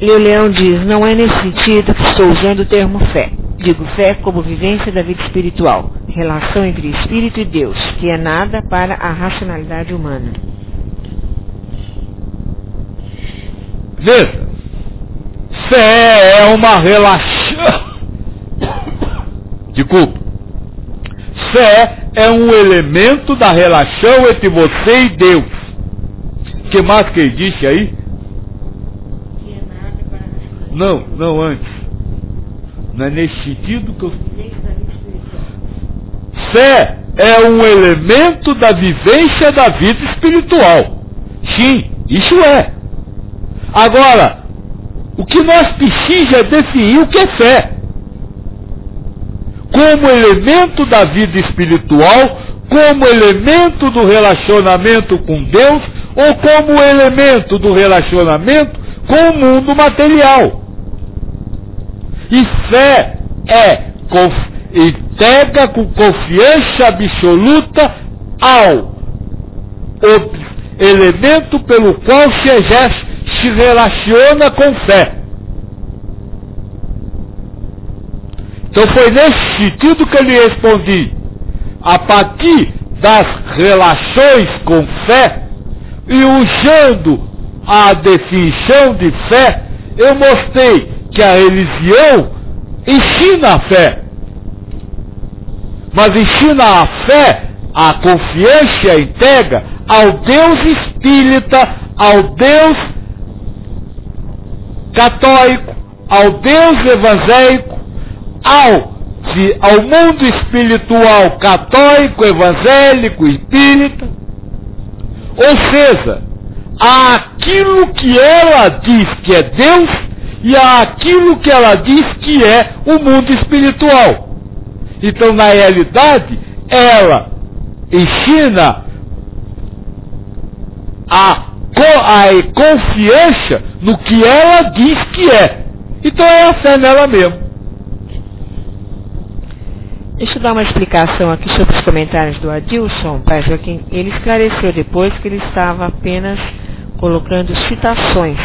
E o Leão diz, não é nesse sentido que estou usando o termo fé. Digo fé como vivência da vida espiritual, relação entre espírito e Deus, que é nada para a racionalidade humana. Veja, fé é uma relação. Desculpa. Fé é um elemento da relação entre você e Deus. O que mais que ele disse aí? Que é nada para a racionalidade. Não, antes. Não é nesse sentido que eu... Fé é um elemento da vivência da vida espiritual. Sim, isso é. Agora, o que nós precisamos é definir o que é fé. Como elemento da vida espiritual, como elemento do relacionamento com Deus, ou como elemento do relacionamento com o mundo material. E fé entrega com confiança absoluta ao elemento pelo qual se relaciona com fé. Então foi nesse sentido que eu lhe respondi. A partir das relações com fé, e usando a definição de fé, eu mostrei que a religião ensina a fé. Mas ensina a fé, a confiança e a entrega ao Deus espírita, ao Deus católico, ao Deus evangélico, ao mundo espiritual católico, evangélico, espírita. Ou seja, aquilo que ela diz que é Deus e aquilo que ela diz que é o mundo espiritual. Então, na realidade, ela ensina a confiança no que ela diz que é. Então é a fé nela mesmo. Deixa eu dar uma explicação aqui sobre os comentários do Adilson, Pai Joaquim. Ele esclareceu depois que ele estava apenas colocando citações.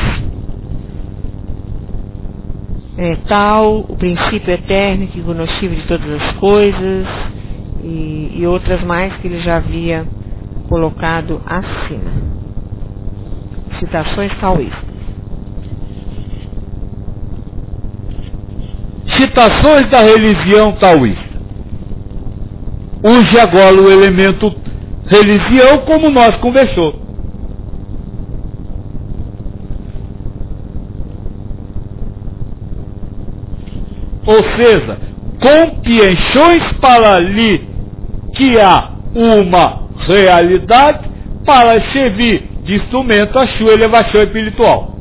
Tal, o princípio eterno que conoscivo de todas as coisas, e outras mais que ele já havia colocado acima. Citações taoístas. Citações da religião taoísta. Use agora o elemento religião como nós conversou. Ou seja, compreensões para ali que há uma realidade para servir de instrumento à sua elevação espiritual.